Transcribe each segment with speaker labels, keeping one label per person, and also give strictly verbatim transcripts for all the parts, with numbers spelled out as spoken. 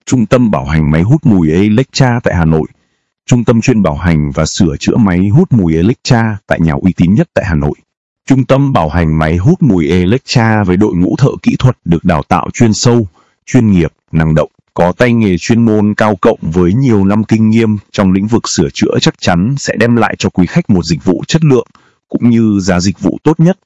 Speaker 1: Trung tâm bảo hành máy hút mùi Electra tại Hà Nội. Trung tâm chuyên bảo hành và sửa chữa máy hút mùi Electra tại nhà uy tín nhất tại Hà Nội. Trung tâm bảo hành máy hút mùi Electra với đội ngũ thợ kỹ thuật được đào tạo chuyên sâu, chuyên nghiệp, năng động, có tay nghề chuyên môn cao cộng với nhiều năm kinh nghiệm trong lĩnh vực sửa chữa chắc chắn sẽ đem lại cho quý khách một dịch vụ chất lượng cũng như giá dịch vụ tốt nhất.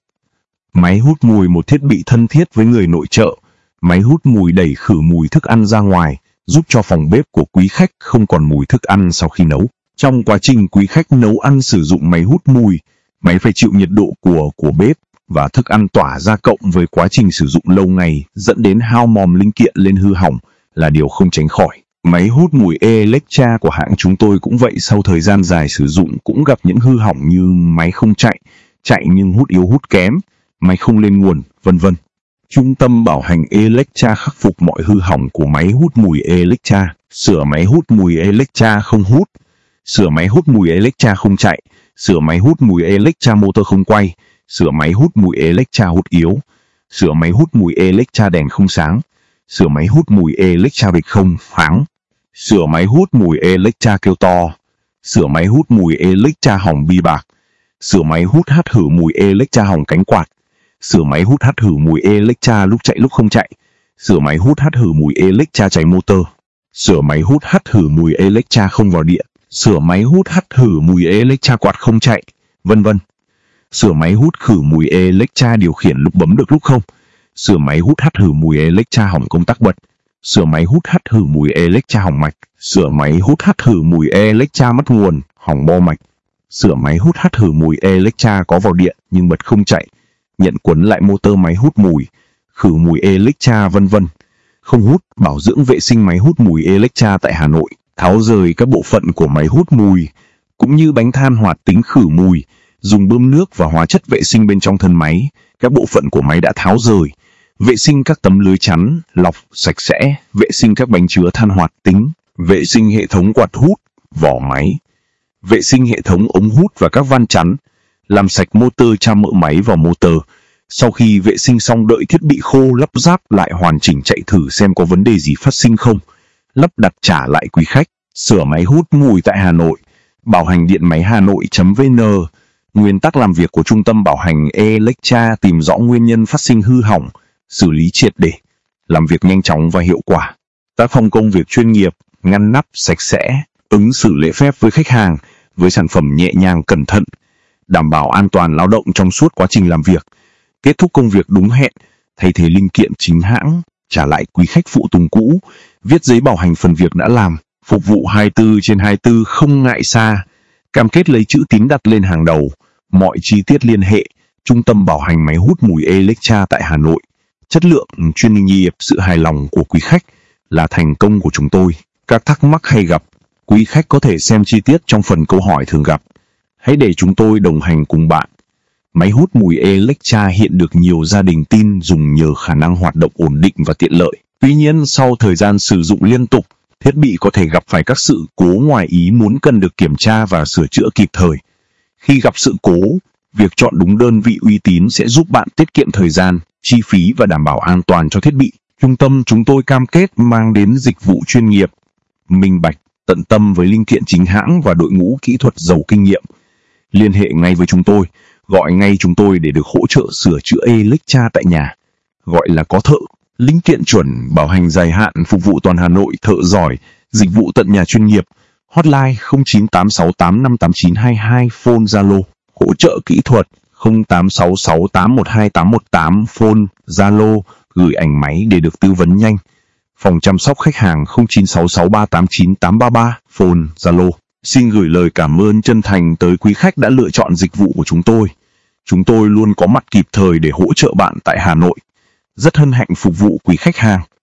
Speaker 1: Máy hút mùi một thiết bị thân thiết với người nội trợ. Máy hút mùi đẩy khử mùi thức ăn ra ngoài, giúp cho phòng bếp của quý khách không còn mùi thức ăn sau khi nấu. Trong quá trình quý khách nấu ăn sử dụng máy hút mùi, máy phải chịu nhiệt độ của của bếp và thức ăn tỏa ra cộng với quá trình sử dụng lâu ngày dẫn đến hao mòn linh kiện lên hư hỏng là điều không tránh khỏi. Máy hút mùi Electra của hãng chúng tôi cũng vậy, sau thời gian dài sử dụng cũng gặp những hư hỏng như máy không chạy, chạy nhưng hút yếu hút kém, máy không lên nguồn, vân vân. Trung tâm bảo hành Electra khắc phục mọi hư hỏng của máy hút mùi Electra, sửa máy hút mùi Electra không hút, sửa máy hút mùi Electra không chạy, sửa máy hút mùi Electra motor không quay, sửa máy hút mùi Electra hút yếu, sửa máy hút mùi Electra đèn không sáng, sửa máy hút mùi Electra vệt không pháng, sửa máy hút mùi Electra kêu to, sửa máy hút mùi Electra hỏng bi bạc, sửa máy hút hắt hử mùi Electra hỏng cánh quạt, sửa máy hút hắt hử mùi Electra lúc chạy lúc không chạy, sửa máy hút hắt hử mùi Electra cháy motor, sửa máy hút hắt hử mùi Electra không vào điện, sửa máy hút hắt hử mùi Electra quạt không chạy, vân vân. Sửa máy hút khử mùi Electra điều khiển lúc bấm được lúc không, sửa máy hút hắt hử mùi Electra hỏng công tắc bật, sửa máy hút hắt hử mùi Electra hỏng mạch, sửa máy hút hắt hử mùi Electra mất nguồn, hỏng bo mạch, sửa máy hút hắt hử mùi Electra có vào điện nhưng bật không chạy, nhận quấn lại motor máy hút mùi, khử mùi Electra vân vân. Không hút, bảo dưỡng vệ sinh máy hút mùi Electra tại Hà Nội, tháo rời các bộ phận của máy hút mùi, cũng như bánh than hoạt tính khử mùi, dùng bơm nước và hóa chất vệ sinh bên trong thân máy, các bộ phận của máy đã tháo rời, vệ sinh các tấm lưới chắn, lọc, sạch sẽ, vệ sinh các bánh chứa than hoạt tính, vệ sinh hệ thống quạt hút, vỏ máy, vệ sinh hệ thống ống hút và các van chắn, làm sạch motor tra mỡ máy vào motor. Sau khi vệ sinh xong đợi thiết bị khô lắp ráp lại hoàn chỉnh chạy thử xem có vấn đề gì phát sinh không. Lắp đặt trả lại quý khách. Sửa máy hút mùi tại Hà Nội. Bảo hành điện máy hà nội chấm vn. Nguyên tắc làm việc của Trung tâm bảo hành Electra: tìm rõ nguyên nhân phát sinh hư hỏng, xử lý triệt để, làm việc nhanh chóng và hiệu quả. Tác phong công việc chuyên nghiệp, ngăn nắp, sạch sẽ, ứng xử lễ phép với khách hàng, với sản phẩm nhẹ nhàng cẩn thận, đảm bảo an toàn lao động trong suốt quá trình làm việc. Kết thúc công việc đúng hẹn, thay thế linh kiện chính hãng, trả lại quý khách phụ tùng cũ, viết giấy bảo hành phần việc đã làm, phục vụ hai mươi tư trên hai mươi tư không ngại xa, cam kết lấy chữ tín đặt lên hàng đầu. Mọi chi tiết liên hệ Trung tâm bảo hành máy hút mùi Electra tại Hà Nội. Chất lượng, chuyên nghiệp, sự hài lòng của quý khách là thành công của chúng tôi. Các thắc mắc hay gặp, quý khách có thể xem chi tiết trong phần câu hỏi thường gặp. Hãy để chúng tôi đồng hành cùng bạn. Máy hút mùi Electra hiện được nhiều gia đình tin dùng nhờ khả năng hoạt động ổn định và tiện lợi. Tuy nhiên, sau thời gian sử dụng liên tục, thiết bị có thể gặp phải các sự cố ngoài ý muốn cần được kiểm tra và sửa chữa kịp thời. Khi gặp sự cố, việc chọn đúng đơn vị uy tín sẽ giúp bạn tiết kiệm thời gian, chi phí và đảm bảo an toàn cho thiết bị. Trung tâm chúng tôi cam kết mang đến dịch vụ chuyên nghiệp, minh bạch, tận tâm với linh kiện chính hãng và đội ngũ kỹ thuật giàu kinh nghiệm. Liên hệ ngay với chúng tôi, gọi ngay chúng tôi để được hỗ trợ sửa chữa Electra tại nhà. Gọi là có thợ, linh kiện chuẩn, bảo hành dài hạn, phục vụ toàn Hà Nội, thợ giỏi, dịch vụ tận nhà chuyên nghiệp. Hotline không chín tám sáu tám năm tám chín hai hai, phone Zalo. Hỗ trợ kỹ thuật không tám sáu sáu tám một hai tám một tám, phone Zalo. Gửi ảnh máy để được tư vấn nhanh. Phòng chăm sóc khách hàng không chín sáu sáu ba tám chín tám ba ba, phone Zalo. Xin gửi lời cảm ơn chân thành tới quý khách đã lựa chọn dịch vụ của chúng tôi. Chúng tôi luôn có mặt kịp thời để hỗ trợ bạn tại Hà Nội. Rất hân hạnh phục vụ quý khách hàng.